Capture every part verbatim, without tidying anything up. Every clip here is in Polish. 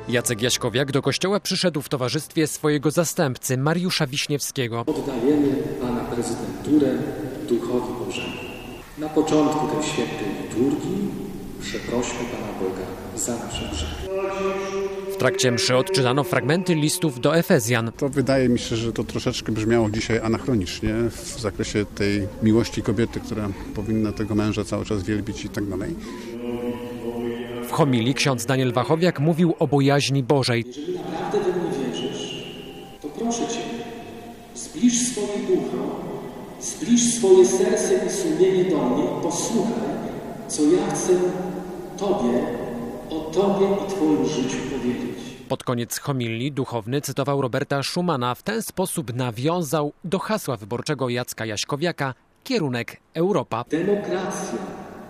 Jacek Jaśkowiak do kościoła przyszedł w towarzystwie swojego zastępcy Mariusza Wiśniewskiego. Oddajemy Pana prezydenturę Duchowi Bożemu. Na początku tej świętej liturgii przeprośmy Pana Boga za nasze grzechy. W trakcie mszy odczytano fragmenty listów do Efezjan. To wydaje mi się, że to troszeczkę brzmiało dzisiaj anachronicznie w zakresie tej miłości kobiety, która powinna tego męża cały czas wielbić i tak dalej. W homilii ksiądz Daniel Wachowiak mówił o bojaźni Bożej. Jeżeli naprawdę we mnie wierzysz, to proszę Cię, zbliż swoje ucho, zbliż swoje serce i sumienie do mnie i posłuchaj, co ja chcę Tobie, o Tobie i Twoim życiu powiedzieć. Pod koniec homilii duchowny cytował Roberta Schumana. W ten sposób nawiązał do hasła wyborczego Jacka Jaśkowiaka kierunek Europa. Demokracja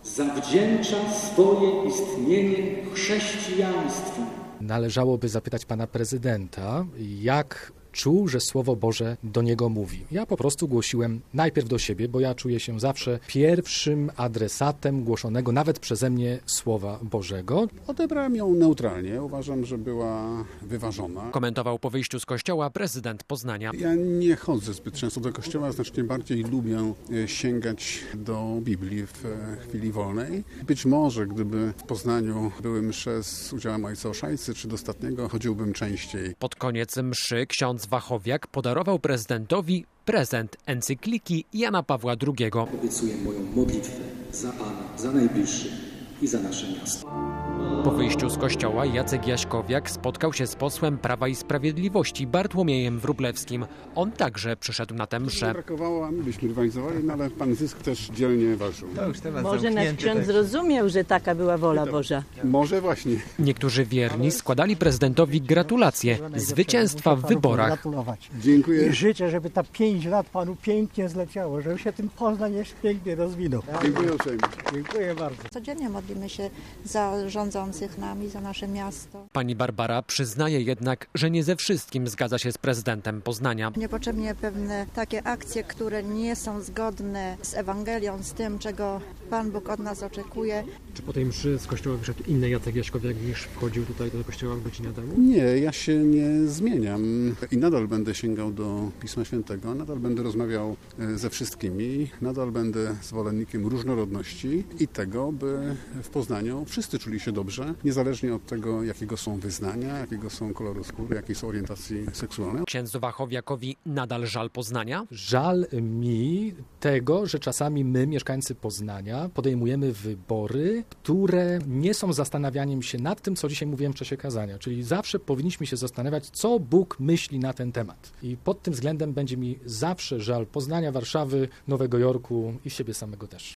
zawdzięcza swoje istnienie chrześcijaństwu. Należałoby zapytać pana prezydenta, jak czuł, że Słowo Boże do niego mówi. Ja po prostu głosiłem najpierw do siebie, bo ja czuję się zawsze pierwszym adresatem głoszonego nawet przeze mnie Słowa Bożego. Odebrałem ją neutralnie. Uważam, że była wyważona. Komentował po wyjściu z kościoła prezydent Poznania. Ja nie chodzę zbyt często do kościoła, znacznie bardziej lubię sięgać do Biblii w chwili wolnej. Być może, gdyby w Poznaniu były msze z udziałem ojca Oszajcy czy dostatniego, chodziłbym częściej. Pod koniec mszy ksiądz Wachowiak podarował prezydentowi prezent encykliki Jana Pawła drugiego. Obiecuję moją modlitwę za Pana, za najbliższych i za nasze miasto. Po wyjściu z kościoła Jacek Jaśkowiak spotkał się z posłem Prawa i Sprawiedliwości Bartłomiejem Wróblewskim. On także przyszedł na tę mszę. Brakowało, a my byśmy rywalizowali, no ale pan Zysk też dzielnie walczył. Może nasz ksiądz zrozumiał, że taka była wola Boża. Może właśnie. Niektórzy wierni składali prezydentowi gratulacje zwycięstwa w wyborach. Dziękuję. I życzę, żeby ta pięć lat panu pięknie zleciało, żeby się ten Poznań jeszcze pięknie rozwinął. Dziękuję uprzejmie. Dziękuję bardzo. Codziennie modlimy się za rządzących nami, za nasze miasto. Pani Barbara przyznaje jednak, że nie ze wszystkim zgadza się z prezydentem Poznania. Niepotrzebnie pewne takie akcje, które nie są zgodne z Ewangelią, z tym, czego Pan Bóg od nas oczekuje. Czy po tej mszy z kościoła wyszedł inny Jacek Jaśkowiak niż wchodził tutaj do kościoła godzinę temu? Nie, ja się nie zmieniam i nadal będę sięgał do Pisma Świętego, nadal będę rozmawiał ze wszystkimi, nadal będę zwolennikiem różnorodności i tego, by w Poznaniu wszyscy czuli się dobrze, niezależnie od tego, jakiego są wyznania, jakiego są koloru skóry, jakiej są orientacji seksualnej. Księdzu Wachowiakowi nadal żal Poznania? Żal mi tego, że czasami my, mieszkańcy Poznania, podejmujemy wybory, które nie są zastanawianiem się nad tym, co dzisiaj mówiłem w czasie kazania. Czyli zawsze powinniśmy się zastanawiać, co Bóg myśli na ten temat. I pod tym względem będzie mi zawsze żal Poznania, Warszawy, Nowego Jorku i siebie samego też.